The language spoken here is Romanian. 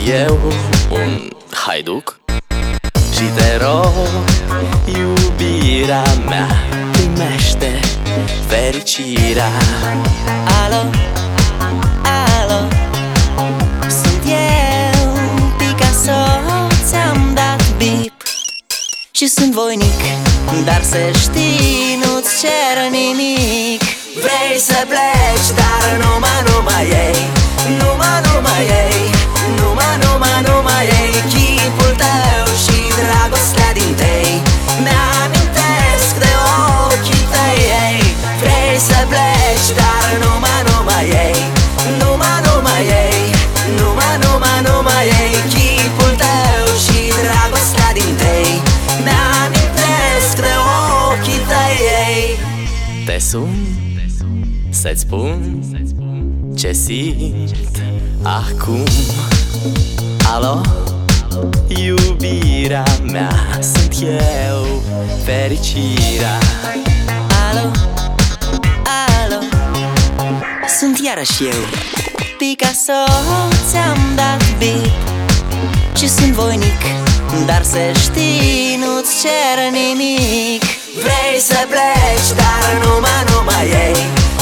eu un haiduc și te rog, iubirea mea, primește fericirea. Alo, alo, sunt eu, Picasso, ți-am dat bip și sunt voinic, dar să știi, nu-ți cer nimic. Vrei să pleci, dar numai ei, numai ei, numai ei, chipul tău și dragostea din tei mi-amintesc de ochii tăi, ei. Vrei să pleci, dar numai ei, numai ei, numai ei, chipul tău și dragostea din tei mi-amintesc de ochii tăi, ei. Te sun să-ți spun ce simt acum. Alo, iubirea mea, sunt eu, fericirea. Alo, alo, sunt iarăși eu, Picasso, ți-am dat bip și sunt voinic, dar să știi, nu-ți cer nimic. Vrei să pleci, dar numai ei,